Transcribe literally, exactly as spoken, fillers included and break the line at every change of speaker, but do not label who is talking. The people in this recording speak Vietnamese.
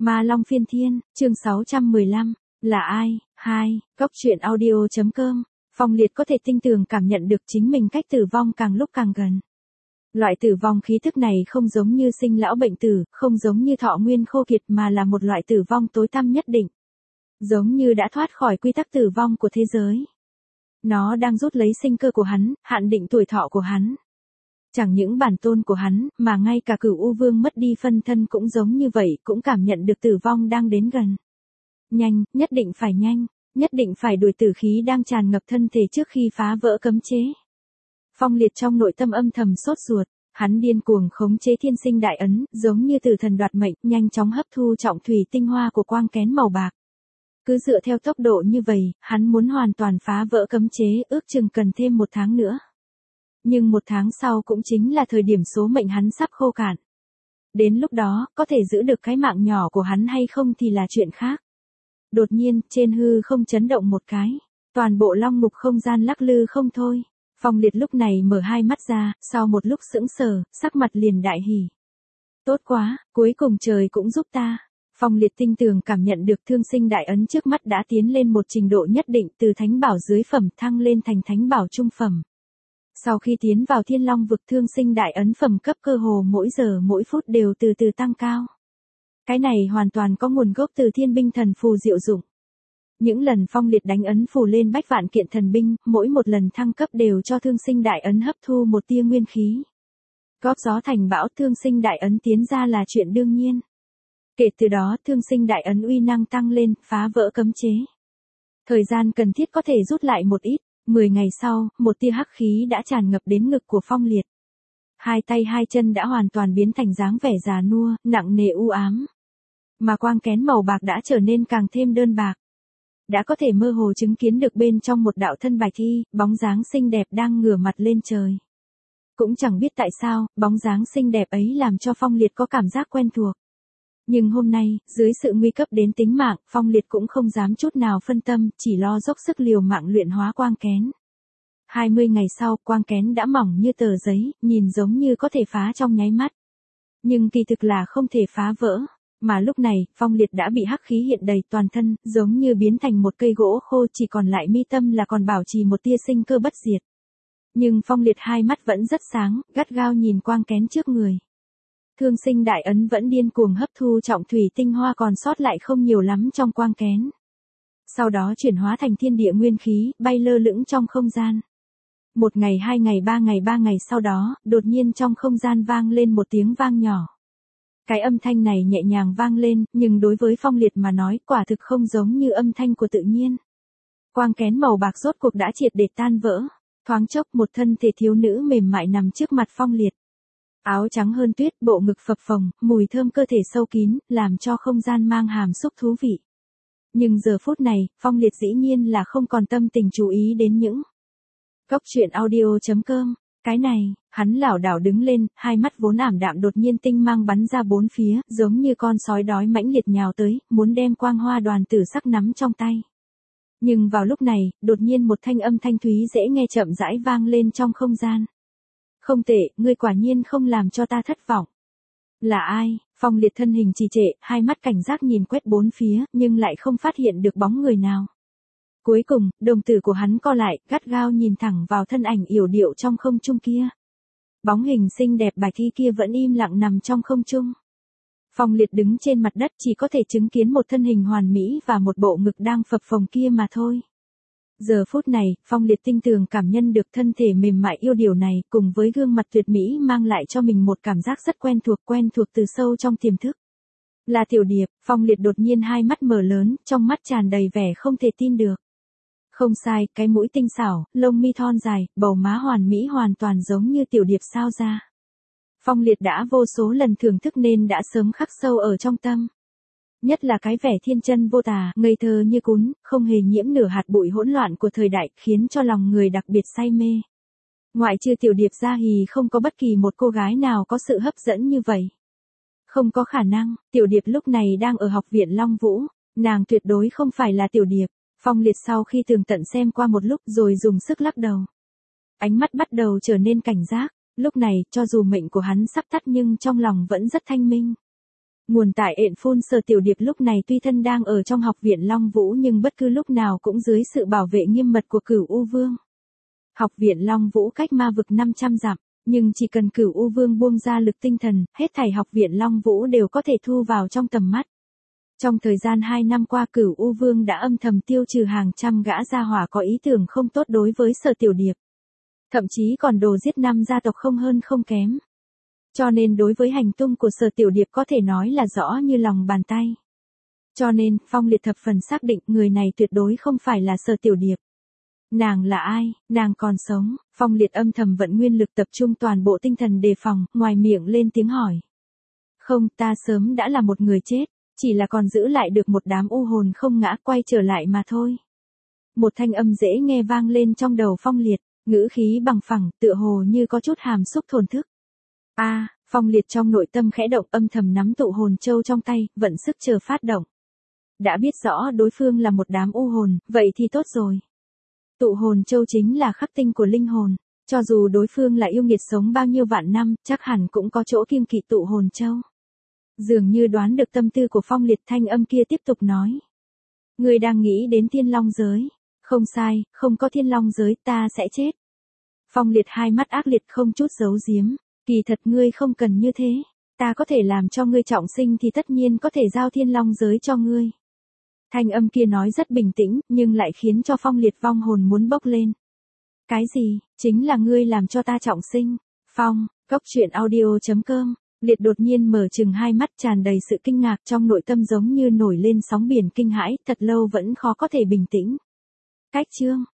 Ma Long Phiên Thiên, chương sáu trăm mười lăm, là ai? hai, Cốc truyện audio.com. Phong Liệt có thể tinh tường cảm nhận được chính mình cách tử vong càng lúc càng gần. Loại tử vong khí thức này không giống như sinh lão bệnh tử, không giống như thọ nguyên khô kiệt mà là một loại tử vong tối tăm nhất định. Giống như đã thoát khỏi quy tắc tử vong của thế giới. Nó đang rút lấy sinh cơ của hắn, hạn định tuổi thọ của hắn. Chẳng những bản tôn của hắn, mà ngay cả Cửu U Vương mất đi phân thân cũng giống như vậy, cũng cảm nhận được tử vong đang đến gần. Nhanh, nhất định phải nhanh, nhất định phải đuổi tử khí đang tràn ngập thân thể trước khi phá vỡ cấm chế. Phong Liệt trong nội tâm âm thầm sốt ruột, hắn điên cuồng khống chế thiên sinh đại ấn, giống như tử thần đoạt mệnh, nhanh chóng hấp thu trọng thủy tinh hoa của quang kén màu bạc. Cứ dựa theo tốc độ như vậy, hắn muốn hoàn toàn phá vỡ cấm chế, ước chừng cần thêm một tháng nữa. Nhưng một tháng sau cũng chính là thời điểm số mệnh hắn sắp khô cạn. Đến lúc đó, có thể giữ được cái mạng nhỏ của hắn hay không thì là chuyện khác. Đột nhiên, trên hư không chấn động một cái. Toàn bộ long mục không gian lắc lư không thôi. Phong Liệt lúc này mở hai mắt ra, sau một lúc sững sờ, sắc mặt liền đại hỉ. Tốt quá, cuối cùng trời cũng giúp ta. Phong Liệt tinh tường cảm nhận được thương sinh đại ấn trước mắt đã tiến lên một trình độ nhất định, từ thánh bảo dưới phẩm thăng lên thành thánh bảo trung phẩm. Sau khi tiến vào thiên long vực, thương sinh đại ấn phẩm cấp cơ hồ mỗi giờ mỗi phút đều từ từ tăng cao. Cái này hoàn toàn có nguồn gốc từ thiên binh thần phù diệu dụng. Những lần Phong Liệt đánh ấn phù lên bách vạn kiện thần binh, mỗi một lần thăng cấp đều cho thương sinh đại ấn hấp thu một tia nguyên khí. Góp gió thành bão, thương sinh đại ấn tiến ra là chuyện đương nhiên. Kể từ đó, thương sinh đại ấn uy năng tăng lên, phá vỡ cấm chế. Thời gian cần thiết có thể rút lại một ít. Mười ngày sau, một tia hắc khí đã tràn ngập đến ngực của Phong Liệt. Hai tay hai chân đã hoàn toàn biến thành dáng vẻ già nua, nặng nề u ám. Mà quang kén màu bạc đã trở nên càng thêm đơn bạc. Đã có thể mơ hồ chứng kiến được bên trong một đạo thân bạch y, bóng dáng xinh đẹp đang ngửa mặt lên trời. Cũng chẳng biết tại sao, bóng dáng xinh đẹp ấy làm cho Phong Liệt có cảm giác quen thuộc. Nhưng hôm nay, dưới sự nguy cấp đến tính mạng, Phong Liệt cũng không dám chút nào phân tâm, chỉ lo dốc sức liều mạng luyện hóa quang kén. hai mươi ngày sau, quang kén đã mỏng như tờ giấy, nhìn giống như có thể phá trong nháy mắt. Nhưng kỳ thực là không thể phá vỡ. Mà lúc này, Phong Liệt đã bị hắc khí hiện đầy toàn thân, giống như biến thành một cây gỗ khô, chỉ còn lại mi tâm là còn bảo trì một tia sinh cơ bất diệt. Nhưng Phong Liệt hai mắt vẫn rất sáng, gắt gao nhìn quang kén trước người. Thương sinh đại ấn vẫn điên cuồng hấp thu trọng thủy tinh hoa còn sót lại không nhiều lắm trong quang kén. Sau đó chuyển hóa thành thiên địa nguyên khí, bay lơ lửng trong không gian. Một ngày hai ngày ba ngày ba ngày sau đó, đột nhiên trong không gian vang lên một tiếng vang nhỏ. Cái âm thanh này nhẹ nhàng vang lên, nhưng đối với Phong Liệt mà nói, quả thực không giống như âm thanh của tự nhiên. Quang kén màu bạc rốt cuộc đã triệt để tan vỡ. Thoáng chốc một thân thể thiếu nữ mềm mại nằm trước mặt Phong Liệt. Áo trắng hơn tuyết, bộ ngực phập phồng, mùi thơm cơ thể sâu kín, làm cho không gian mang hàm xúc thú vị. Nhưng giờ phút này, Phong Liệt dĩ nhiên là không còn tâm tình chú ý đến những Cốc truyện audio.com. Cái này, hắn lảo đảo đứng lên, hai mắt vốn ảm đạm đột nhiên tinh mang bắn ra bốn phía, giống như con sói đói mãnh liệt nhào tới, muốn đem quang hoa đoàn tử sắc nắm trong tay. Nhưng vào lúc này, đột nhiên một thanh âm thanh thúy dễ nghe chậm rãi vang lên trong không gian. Không tệ, ngươi quả nhiên không làm cho ta thất vọng. Là ai? Phong Liệt thân hình trì trệ, hai mắt cảnh giác nhìn quét bốn phía, nhưng lại không phát hiện được bóng người nào. Cuối cùng, đồng tử của hắn co lại, gắt gao nhìn thẳng vào thân ảnh yểu điệu trong không trung kia. Bóng hình xinh đẹp bạch y kia vẫn im lặng nằm trong không trung. Phong Liệt đứng trên mặt đất chỉ có thể chứng kiến một thân hình hoàn mỹ và một bộ ngực đang phập phồng kia mà thôi. Giờ phút này, Phong Liệt tinh tường cảm nhận được thân thể mềm mại yêu điều này, cùng với gương mặt tuyệt mỹ mang lại cho mình một cảm giác rất quen thuộc, quen thuộc từ sâu trong tiềm thức. Là Tiểu Điệp. Phong Liệt đột nhiên hai mắt mở lớn, trong mắt tràn đầy vẻ không thể tin được. Không sai, cái mũi tinh xảo, lông mi thon dài, bầu má hoàn mỹ hoàn toàn giống như Tiểu Điệp sao ra. Phong Liệt đã vô số lần thưởng thức nên đã sớm khắc sâu ở trong tâm. Nhất là cái vẻ thiên chân vô tà, ngây thơ như cún, không hề nhiễm nửa hạt bụi hỗn loạn của thời đại, khiến cho lòng người đặc biệt say mê. Ngoại trừ Tiểu Điệp ra thì không có bất kỳ một cô gái nào có sự hấp dẫn như vậy. Không có khả năng, Tiểu Điệp lúc này đang ở học viện Long Vũ, nàng tuyệt đối không phải là Tiểu Điệp. Phong Liệt sau khi tường tận xem qua một lúc rồi dùng sức lắc đầu. Ánh mắt bắt đầu trở nên cảnh giác, lúc này cho dù mệnh của hắn sắp tắt nhưng trong lòng vẫn rất thanh minh. Nguồn tại ện phun Sở Tiểu Điệp lúc này tuy thân đang ở trong học viện Long Vũ nhưng bất cứ lúc nào cũng dưới sự bảo vệ nghiêm mật của Cửu U Vương. Học viện Long Vũ cách ma vực năm trăm dặm, nhưng chỉ cần Cửu U Vương buông ra lực tinh thần, hết thảy học viện Long Vũ đều có thể thu vào trong tầm mắt. Trong thời gian hai năm qua Cửu U Vương đã âm thầm tiêu trừ hàng trăm gã gia hỏa có ý tưởng không tốt đối với Sở Tiểu Điệp. Thậm chí còn đồ giết năm gia tộc không hơn không kém. Cho nên đối với hành tung của Sở Tiểu Điệp có thể nói là rõ như lòng bàn tay. Cho nên, Phong Liệt thập phần xác định người này tuyệt đối không phải là Sở Tiểu Điệp. Nàng là ai, nàng còn sống, Phong Liệt âm thầm vận nguyên lực tập trung toàn bộ tinh thần đề phòng, ngoài miệng lên tiếng hỏi. Không, ta sớm đã là một người chết, chỉ là còn giữ lại được một đám u hồn không ngã quay trở lại mà thôi. Một thanh âm dễ nghe vang lên trong đầu Phong Liệt, ngữ khí bằng phẳng, tựa hồ như có chút hàm xúc thổn thức. A, à, Phong Liệt trong nội tâm khẽ động âm thầm nắm tụ hồn châu trong tay, vận sức chờ phát động. Đã biết rõ đối phương là một đám u hồn, vậy thì tốt rồi. Tụ hồn châu chính là khắc tinh của linh hồn, cho dù đối phương là yêu nghiệt sống bao nhiêu vạn năm, chắc hẳn cũng có chỗ kiêng kỵ tụ hồn châu. Dường như đoán được tâm tư của Phong Liệt, thanh âm kia tiếp tục nói. Ngươi đang nghĩ đến Thiên Long giới. Không sai, không có Thiên Long giới ta sẽ chết. Phong Liệt hai mắt ác liệt không chút giấu giếm. Kỳ thật ngươi không cần như thế. Ta có thể làm cho ngươi trọng sinh thì tất nhiên có thể giao Thiên Long giới cho ngươi. Thanh âm kia nói rất bình tĩnh, nhưng lại khiến cho Phong Liệt vong hồn muốn bốc lên. Cái gì, chính là ngươi làm cho ta trọng sinh. Phong, cốc truyện audio chấm com. Liệt đột nhiên mở trừng hai mắt tràn đầy sự kinh ngạc, trong nội tâm giống như nổi lên sóng biển kinh hãi, thật lâu vẫn khó có thể bình tĩnh. Cách chương,